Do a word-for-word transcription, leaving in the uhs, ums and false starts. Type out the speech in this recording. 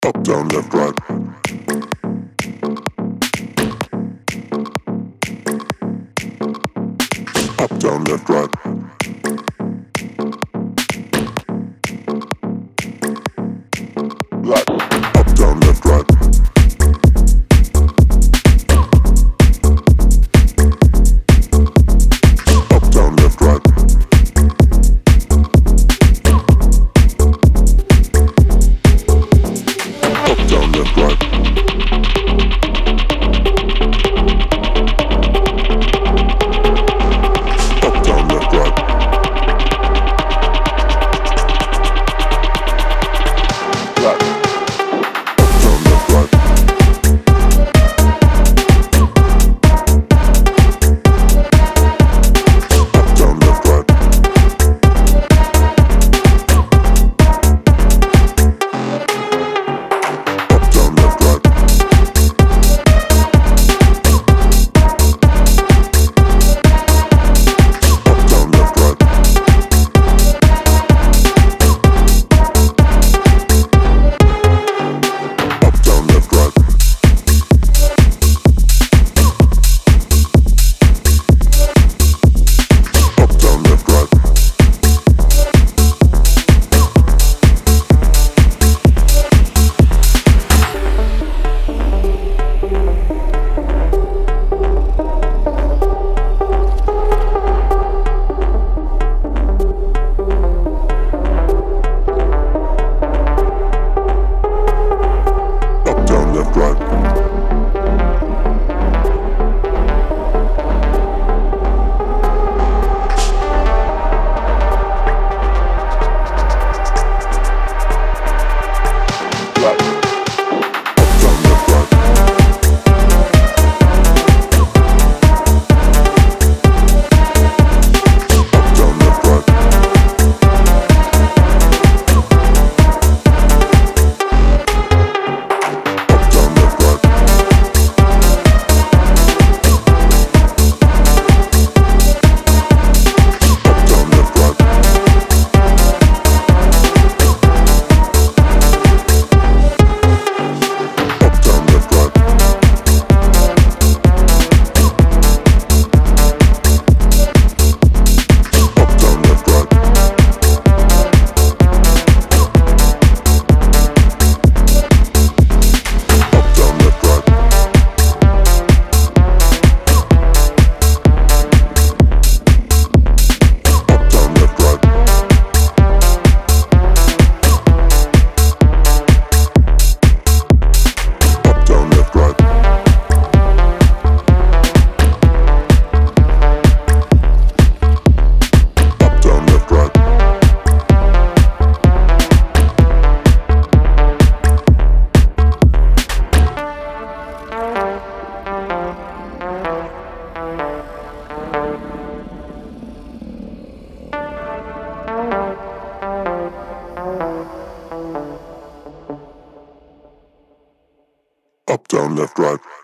Up, down, left, right. Up, down, left, right. Right. Up, down, left, right. Up, down, left, right. Up, down, left, right. Up, down, left, right. Right. Up, down, left, right. Up, down, left, right. Up, down, left, right. Up, down, left, right. Up, down, left, right. Up, down, left, right. Up, down, left, right. Right. Up, down, left, right. Up, down, left, right. Up, down, left, right. Up, down, left, right. Up, down, left, right. Up, down, left, right. Up, down, left, right. Up, down, left, right. Up, down, left, right. Up, down, left, right. Up, down, left, right.